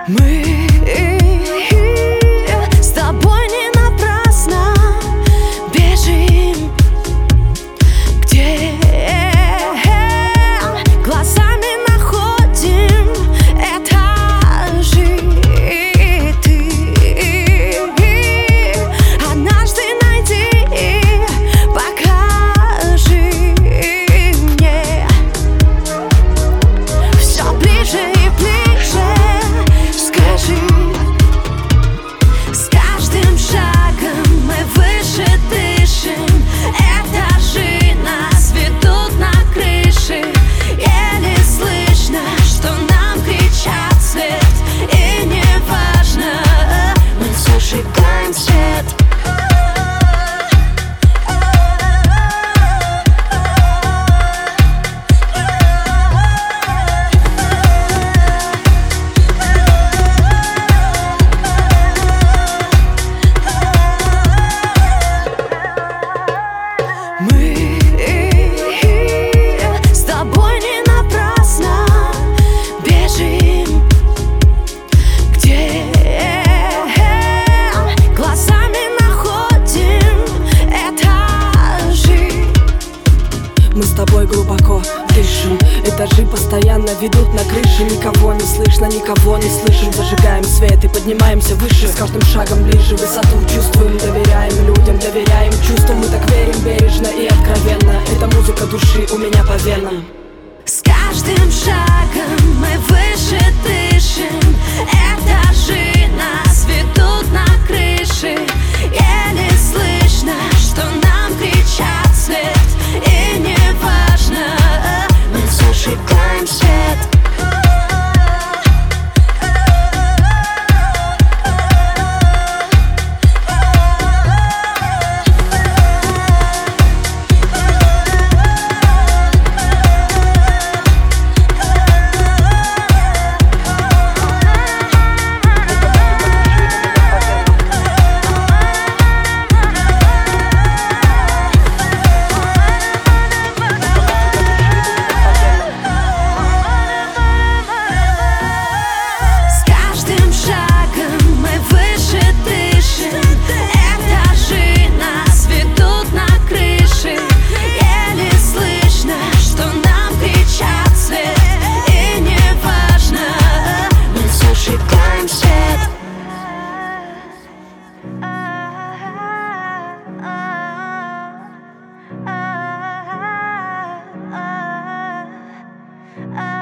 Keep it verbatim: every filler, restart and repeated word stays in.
Мы с тобой не напрасно бежим, где глазами находим этажи. Ты однажды найди, покажи мне все ближе и ближе. Скажи, с каждым шагом мы выше дышим. Этажи нас ведут на крыши. Еле слышно, что нам кричат вслед. И не важно, мы зажигаем свет. Мы с тобой не напрасно бежим, где глазами находим этажи. Мы с тобой глубоко дышим. Этажи постоянно ведут на крыше. Никого не слышно, никого не слышим. Зажигаем свет и поднимаемся выше. С каждым шагом ближе высоту чувствуем. Доверяем людям, доверяем чувствам. Мы так верим бережно и откровенно. Это музыка души у меня по венам. С каждым шагом мы выше дышим. Этажи нас ведут на крыши. Еле слышно, что нам кричат вслед. И не важно, мы зажигаем свет. Ah